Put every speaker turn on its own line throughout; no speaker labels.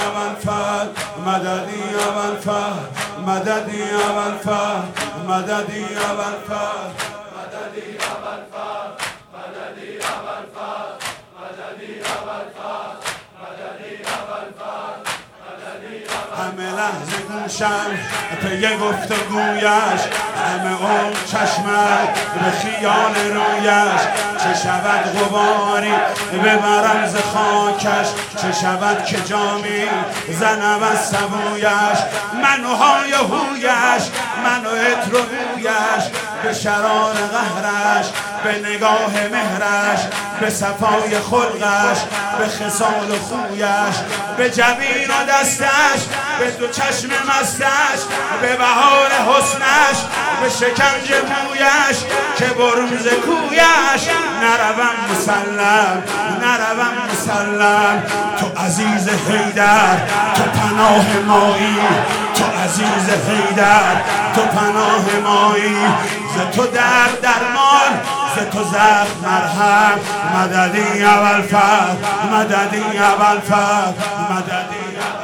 ابوالفضل مددی ابوالفضل مددی ابوالفضل مددی ابوالفضل مددی ابوالفضل مددی ابوالفضل مددی ابوالفضل مددی ابوالفضل همه لحظه گوشم پی گفتگویش همه اون چشمت به خیال رویش چه شود غباری ببرم ز خاکش چه شود که جامی زنم از سبویش من و های هویش من و عطر و بویش به شرار قهرش به نگاه مهرش به صفای خلقش به خصال و خویش به جبین و دستش به دو چشم مستش به بهار حسنش به شکنج مویش که برمز کویش نروم مسلم نروم مسلم تو عزیز حیدر تو پناه مایی تو عزیز حیدر تو پناه مایی ز تو درد درمان ز تو زخم مرهم مددی ابوالفضل مددی ابوالفضل مددی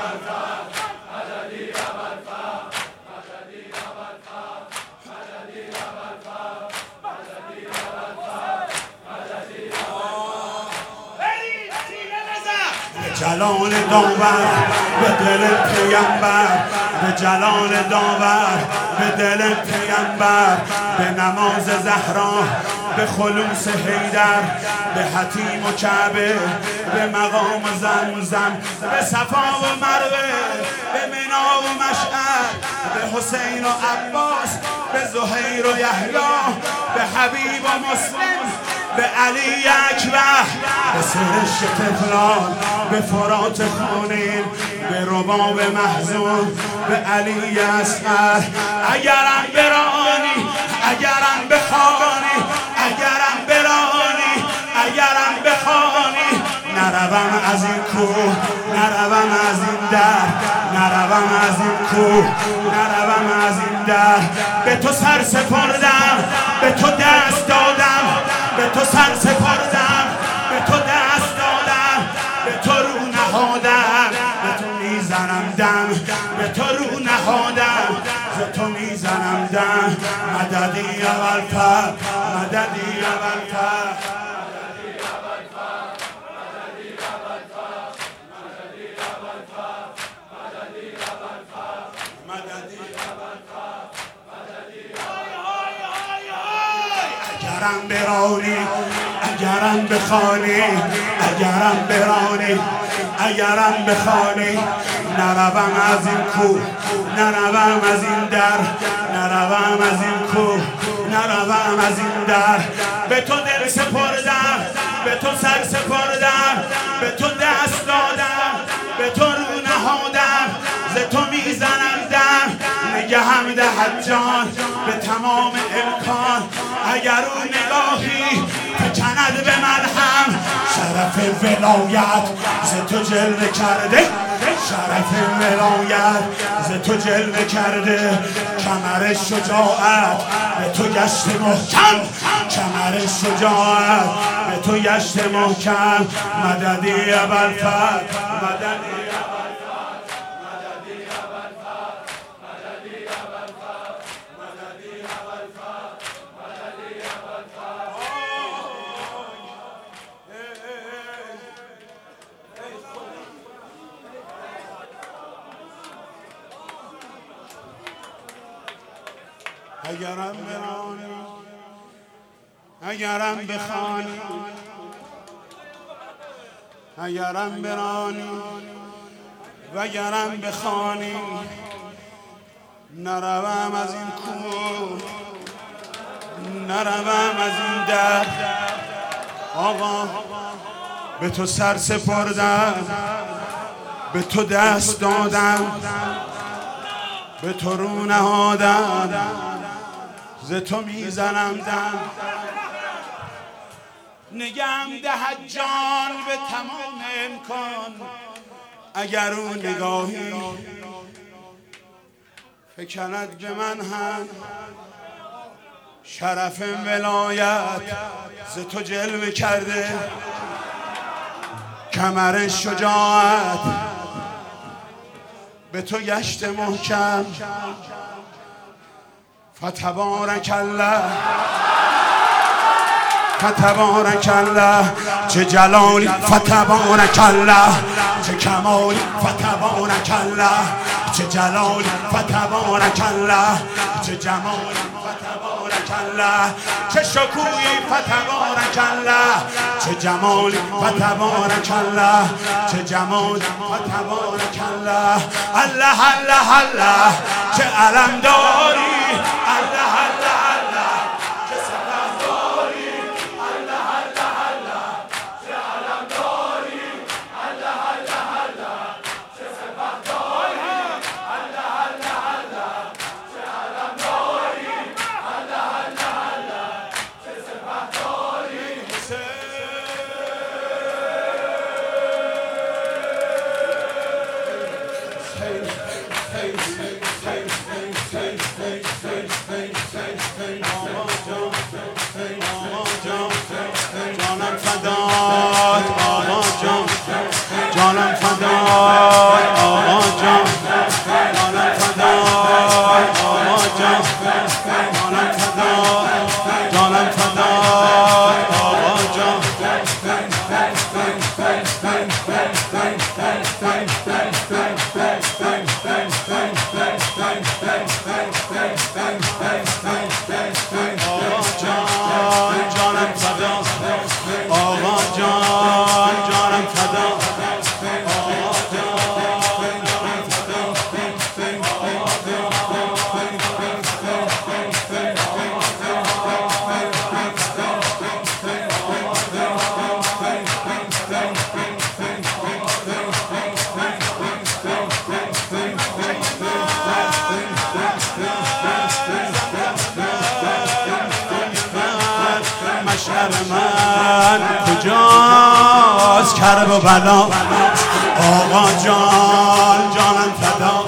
جلال داور به دل پیامبر به جلال داور به دل پیامبر به نماز زهرا به خلوص حیدر به حتیم و کعبه به مقام زمزم به صفا و مروه به منا و مشعر به حسین و عباس به زهیر و یحیی به حبیب و مسلم به علی اکبر به سرشک طفلان به فرات خونین به رباب محزون به علی اصغر اگرم برانی اگرم بخوانی اگرم برانی اگرم بخوانی نروم از این کوه نروم از این در نروم از این کوه نروم از این در به تو سر سپردم به تو دست دادم به تو سر سپردم به تو دست دادم به تو رو نهادم به تو میزنم دم به تو رو نهادم به تو میزنم دم مددی ابوالفضل مددی ابوالفضل اگرم برانی اگرم بخوانی اگرم برانی اگرم بخوانی نروم از این کوه نروم از این در نروم از این کوه نروم از این در به تو دل سپردم به تو سر سپردم به تو دست دادم به تو رو نهادم ز تو میزنم دم نگهم دهد جان به تمام امکان اگر او نگاهی فکند به من هم شرف ولایت ز تو جلوه کرده شرف ولایت ز تو جلوه کرده کمر شجاعت به تو گشت محکم کمر شجاعت به تو گشت محکم مددی ابوالفضل مددی اگرم برانی اگرم بخوانی اگرم برانی وگرم بخوانی نروم از این کوه نروم از این در آقا به تو سر سپردم به تو دست دادم به تو رو نهادم ز تو میزنم دم نگم دهد جان به تمام امکان اگر او نگاهی فکند به من هم شرف ولایت ز تو جلوه کرده کمر شجاعت به تو گشت محکم فتبارک الله فتبارک الله چه جلالی فتبارک الله چه کمالی فتبارک الله چه جلالی فتبارک الله چه جمالی فتبارک الله چه شکوهی فتبارک الله چه جمالی فتبارک الله چه جمالی فتبارک الله الله الله الله چه علم داری الله الله الله چه سپه داری الله الله الله چه علم داری الله الله الله چه سپه داری الله الله الله چه علم داری الله الله الله چه سپه داری جانم فدات آقا جان جانم فدات آقا جان جانم فدات آقا جان جانم فدات جانم فدات آقا جان جانم فدا آقا جان جانم فدا آقا جان جانم فدا مشعر من کجاست کرب و بلا آقا جان جانم فدا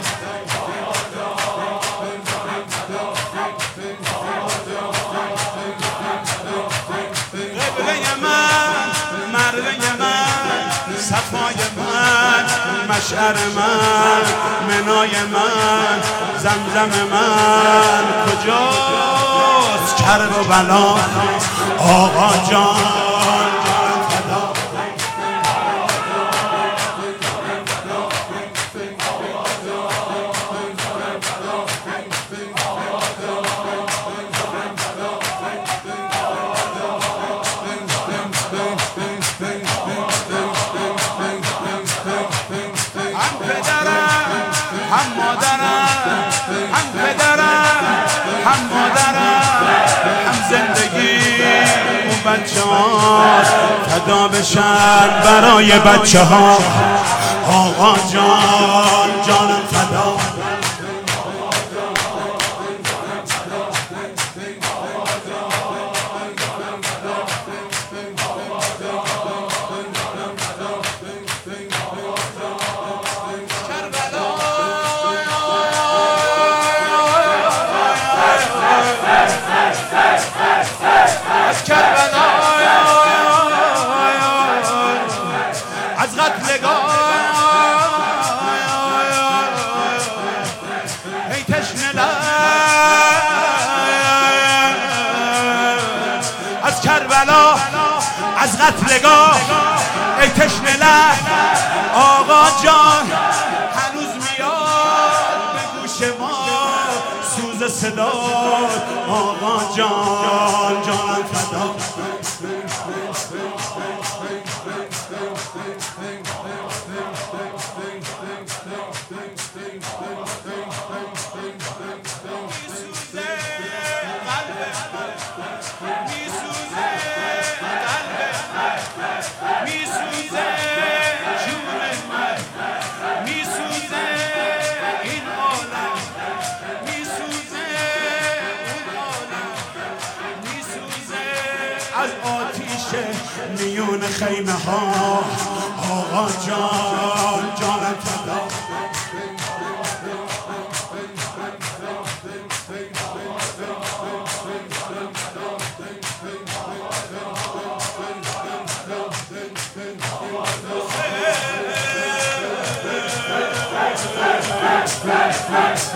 قبله من مرده من صفای من مشعر من منای من زمزم من کجاست کرب و بلا آقا جان جانم فدا هم پدرم هم مادرم هم پدرم هم مادرم هم زندگی اون بچه ها فدا بشن برای بچه ها آقا جان جانم فدا از کربلا از قتلگاه ای تشنه لب از کربلا از قتلگاه ای تشنه لب آقا جان هنوز میاد به گوش ما سوز صدا آقا جان جانم فدا از آتیش میون خیمه ها آقا جان جانم فدا
Hey!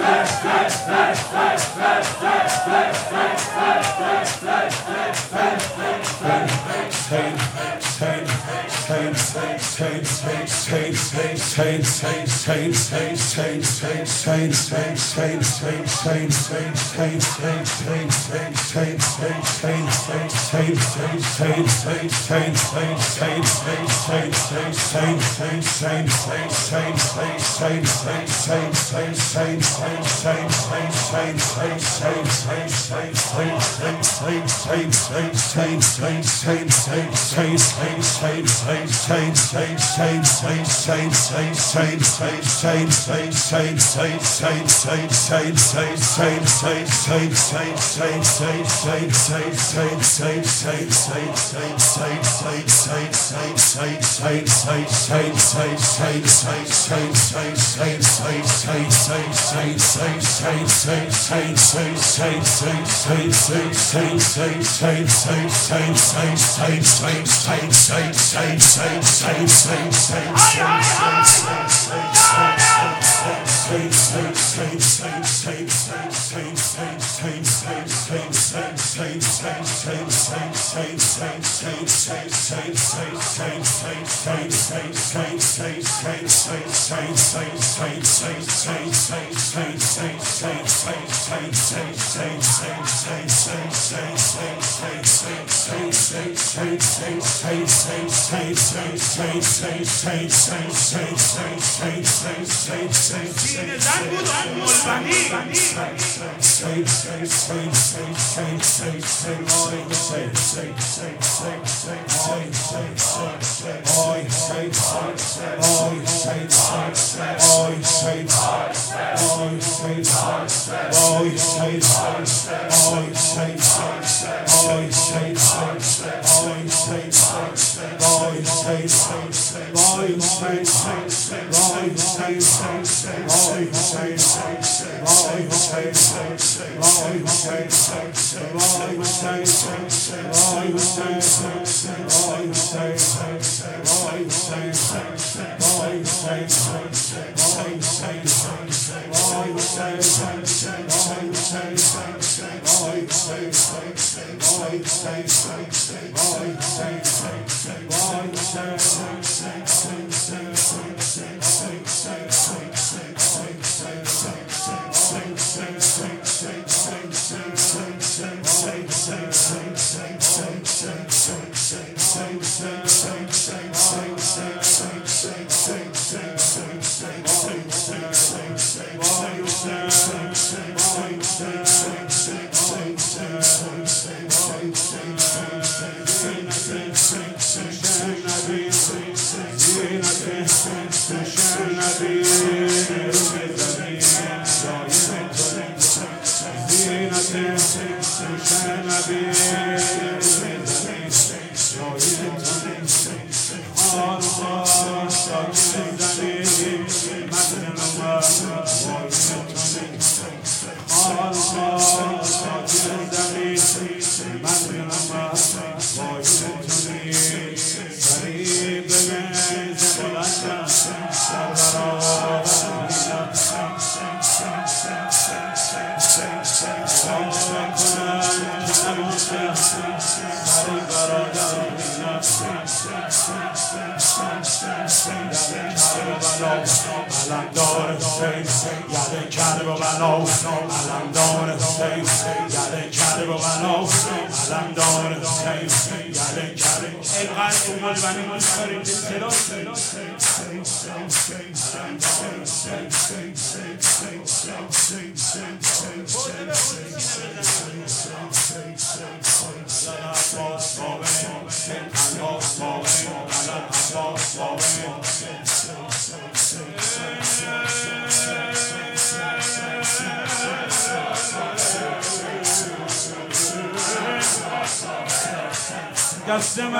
دست من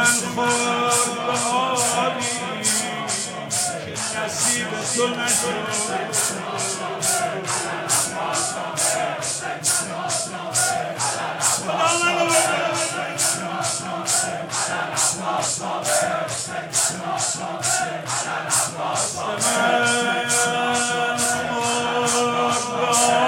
خورد به آبی که نصیب تو نشد من مرد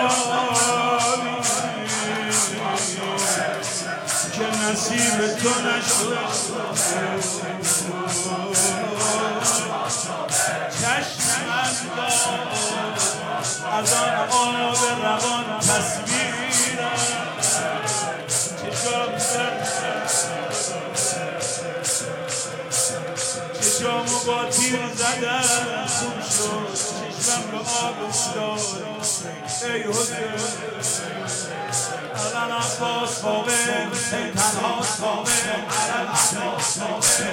چشمم داد از آن آب روان تصویرم چشامو با تیر زدم خوب شد چشمم به آب افتاد ای حسین الان عباس خوابه ای تنهاست خوابه الان عباس خوابه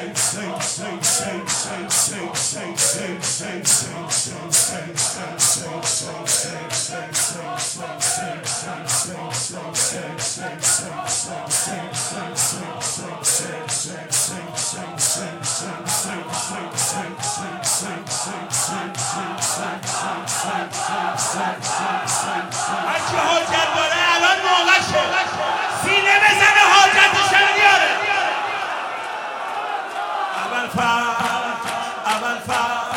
هرچی حاجت داره الان موقعشه سینه بزنه حاجتش بیاره اول فرد